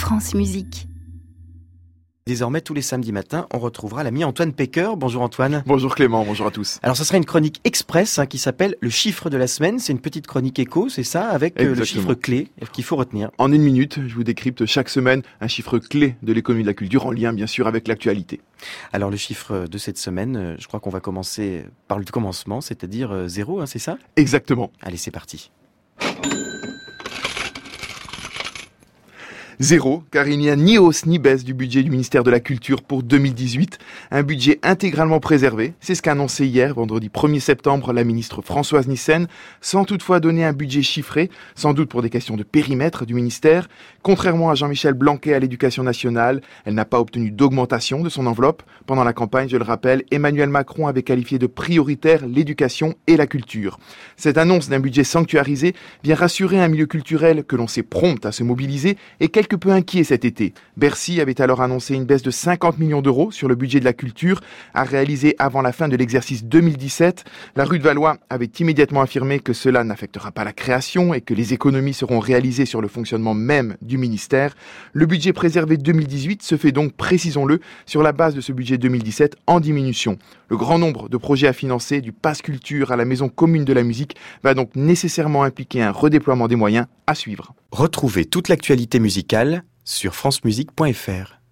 France Musique. Désormais, tous les samedis matins, on retrouvera l'ami Antoine Pecker. Bonjour Antoine. Bonjour Clément, bonjour à tous. Alors, ce sera une chronique express qui s'appelle Le chiffre de la semaine. C'est une petite chronique écho, c'est ça, avec le chiffre clé qu'il faut retenir. En une minute, je vous décrypte chaque semaine un chiffre clé de l'économie de la culture, en lien bien sûr avec l'actualité. Alors, le chiffre de cette semaine, je crois qu'on va commencer par le commencement, c'est-à-dire 0, c'est ça ? Exactement. Allez, c'est parti. 0, car il n'y a ni hausse ni baisse du budget du ministère de la Culture pour 2018. Un budget intégralement préservé, c'est ce qu'a annoncé hier, vendredi 1er septembre, la ministre Françoise Nyssen, sans toutefois donner un budget chiffré, sans doute pour des questions de périmètre du ministère. Contrairement à Jean-Michel Blanquer à l'Éducation nationale, elle n'a pas obtenu d'augmentation de son enveloppe. Pendant la campagne, je le rappelle, Emmanuel Macron avait qualifié de prioritaire l'éducation et la culture. Cette annonce d'un budget sanctuarisé vient rassurer un milieu culturel que l'on sait prompt à se mobiliser et quelque peu inquiet cet été. Bercy avait alors annoncé une baisse de 50 millions d'euros sur le budget de la culture à réaliser avant la fin de l'exercice 2017. La rue de Valois avait immédiatement affirmé que cela n'affectera pas la création et que les économies seront réalisées sur le fonctionnement même du ministère. Le budget préservé 2018 se fait donc, précisons-le, sur la base de ce budget 2017 en diminution. Le grand nombre de projets à financer, du Pass Culture à la Maison commune de la musique, va donc nécessairement impliquer un redéploiement des moyens à suivre. Retrouvez toute l'actualité musicale sur francemusique.fr.